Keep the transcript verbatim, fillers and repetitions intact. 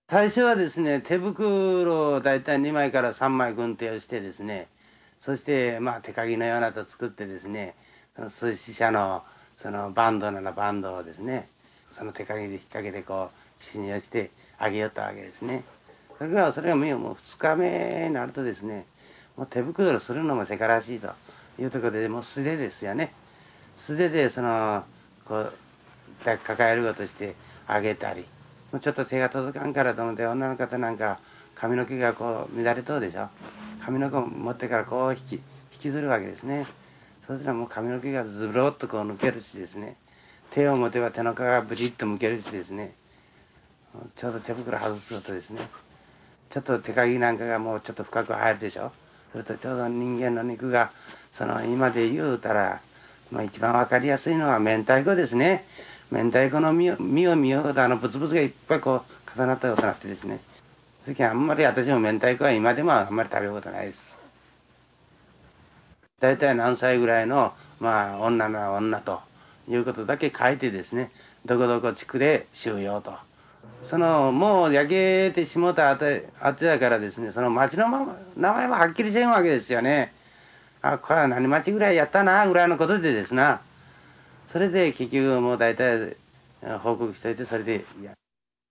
最初はですね、手袋を大体にまいからさんまい軍手をしてですね、そしてまあ手鍵のようなと作ってですね、その寿司社のそのバンドならバンドをですね、その手鍵で引っ掛けてこう岸に落ちてあげよったわけですね。それがそれがもうふつかめになるとですね、もう手袋するのもせからしいというところで、もう素手ですよね。素手でそのこう抱えるごとしてあげたり、ちょっと手が届かんからと思って女の方なんか髪の毛がこう乱れとうでしょ。髪の毛を持ってからこう引き引きずるわけですね。そうすればもう髪の毛がズロッとこう抜けるしですね、手を持てば手の皮がブリッとむけるしですね、ちょうど手袋外すとですね、ちょっと手鍵なんかがもうちょっと深く入るでしょ。それとちょうど人間の肉がその今で言うたら、まあ、一番分かりやすいのは明太子ですね。明太子の実を実を見ようとあのブツブツがいっぱいこう重なったことになってですね、その時あんまり私も明太子は今でもあんまり食べることないです。大体何歳ぐらいの、まあ、女なら女ということだけ書いてですね、どこどこ地区で収容と。そのもう焼けてしもたあてあてだからですね、その町のまま名前もはっきりせんわけですよね。あ、これは何町ぐらいやったなぐらいのことでですな、それで結局もう大体報告しといて、それでいや